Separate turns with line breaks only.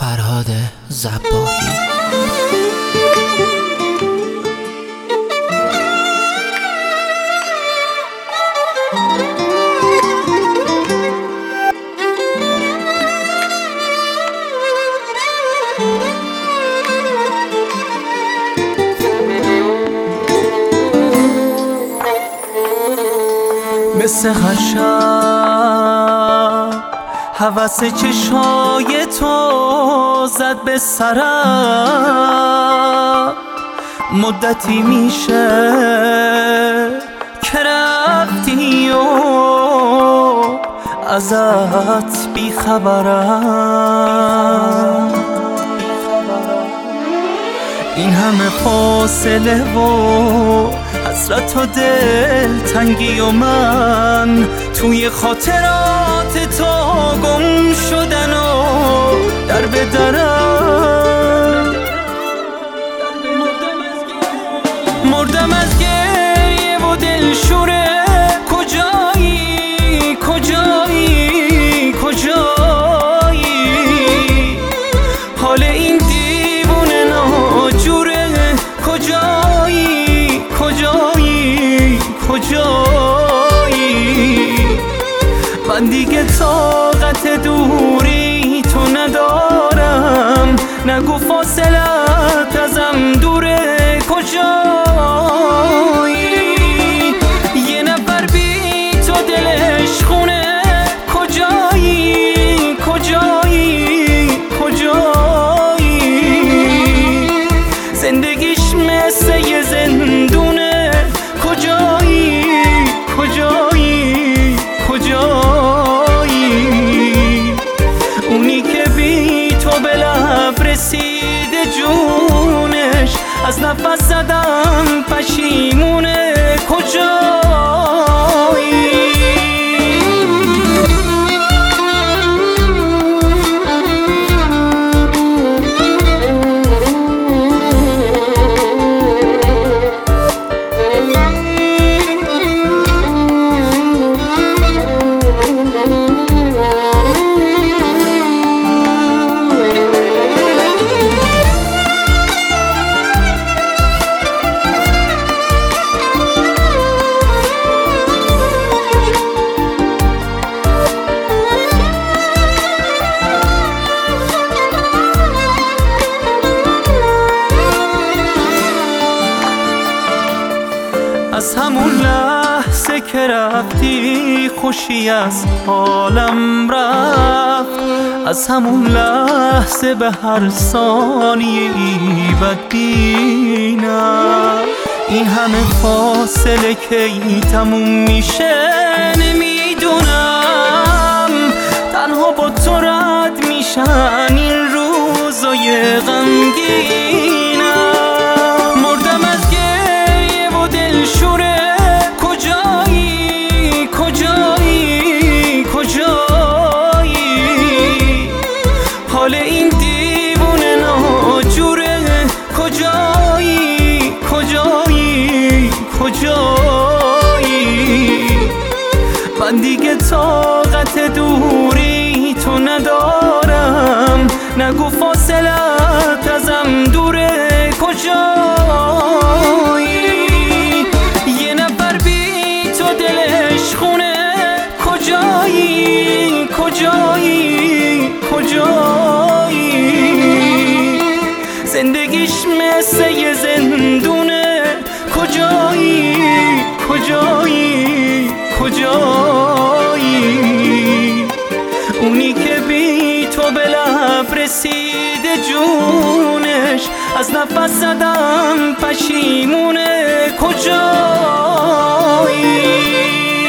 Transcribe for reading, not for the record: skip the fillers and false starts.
فرهاد ذباحی.
مثل هر شب هوس چشای تو زد به سرم. مدتی میشه که رفتی و ازت بیخبرم. این همه فاصله و حسرت و دلتنگی و من توی خاطرات تو گم شدن و در به درم. مردم از گریه و دلشوره. کجایی کجایی کجایی؟ حال این دیوونه ناجوره. کجایی کجایی کجایی؟ من دیگه طاقت دوری تو ندارم. نگو فاصلت ازم دوره. کجایی؟ یه نفر بی تو دلش خونه. کجایی کجایی کجایی؟ زندگیش مثل یه زندونه. کجایی کجایی کجایی؟ اونی که بی تو به لب رسیده جونش از نفس زدم پشیمونه. کجایی؟ از همون لحظه که رفتی خوشی از حالم رفت. از همون لحظه به هر ثانیه‌ای بدبینم. این همه فاصله کی تموم میشه نمیدونم. تنها با تو رد میشن این روزای غمگینم. مردم از گریه و دلشوره. کجایی کجایی کجایی؟ حال این دیوونه ناجوره. کجایی کجایی کجایی؟ من دیگه طاقت دوری تو ندارم. نگو فاصلت ازم دوره. کجایی؟ یه نفر بی تو دلش خونه. کجایی کجایی کجایی؟ زندگیش مثل یه زندونه. کجایی کجایی کجایی؟ اونی که بی تو به لب رسیده جونش از نفس زدم پشیمونه. کجایی؟